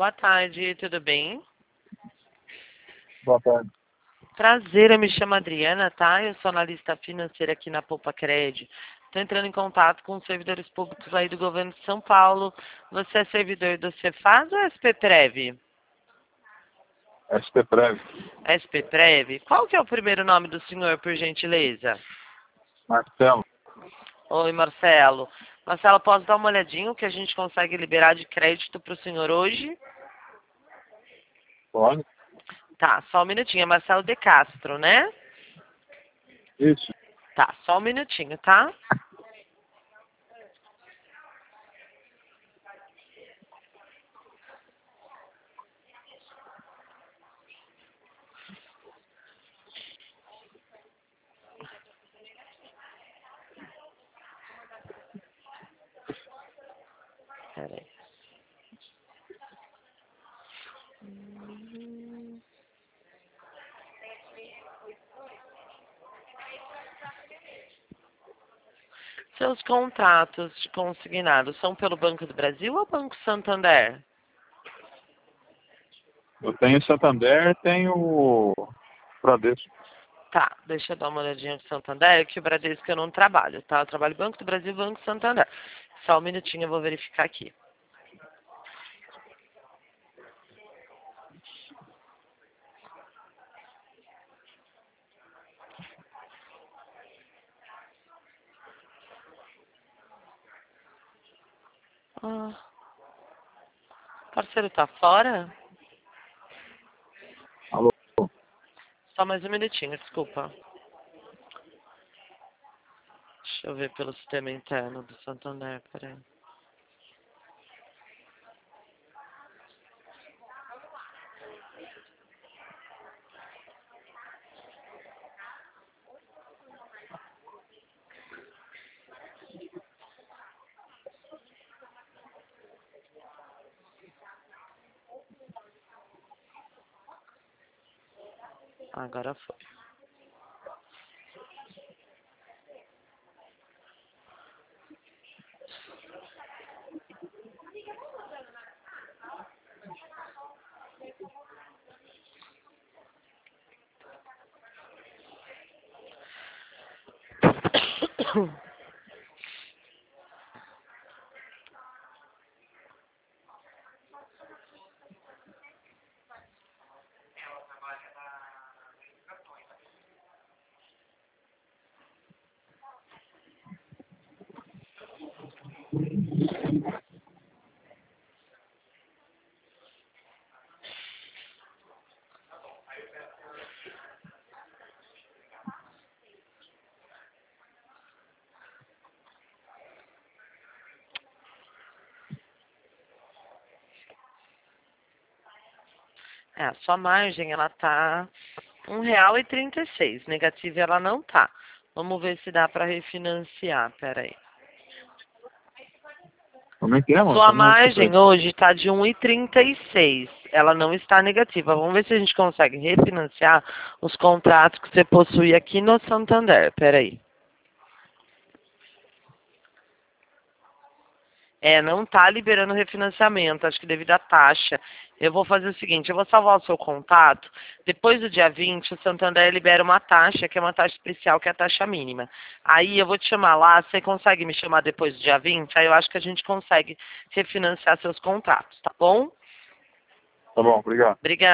Boa tarde, tudo bem? Boa tarde. Prazer, eu me chamo Adriana, tá? Eu sou analista financeira aqui na Poupa Cred. Estou entrando em contato com os servidores públicos aí do governo de São Paulo. Você é servidor do Cefaz ou SPPrev? SPPrev. SPPrev? Qual que é o primeiro nome do senhor, por gentileza? Marcelo. Oi, Marcelo. Marcelo, posso dar uma olhadinha o que a gente consegue liberar de crédito para o senhor hoje? Pode? Tá, só um minutinho. É Marcelo de Castro, né? Isso. Tá, só um minutinho, tá? Peraí. Seus contratos de consignado são pelo Banco do Brasil ou Banco Santander? Eu tenho Santander, tenho Bradesco. Tá, deixa eu dar uma olhadinha no Santander, que o Bradesco eu não trabalho, tá? Eu trabalho Banco do Brasil e Banco Santander. Só um minutinho, eu vou verificar aqui. Ah, parceiro tá fora? Alô? Só mais um minutinho, desculpa. Deixa eu ver pelo sistema interno do Santander, peraí. Agora foi. É, a sua margem, ela tá R$ 1,36. Negativa ela não tá. Vamos ver se dá para refinanciar, peraí. Como é que é, mano? Sua margem hoje está de 1,36. Ela não está negativa. Vamos ver se a gente consegue refinanciar os contratos que você possui aqui no Santander. Peraí. É, não está liberando refinanciamento, acho que devido à taxa. Eu vou fazer o seguinte, eu vou salvar o seu contato. Depois do dia 20, o Santander libera uma taxa, que é uma taxa especial, que é a taxa mínima. Aí eu vou te chamar lá, você consegue me chamar depois do dia 20? Aí eu acho que a gente consegue refinanciar seus contratos, tá bom? Tá bom, obrigado. Obrigada.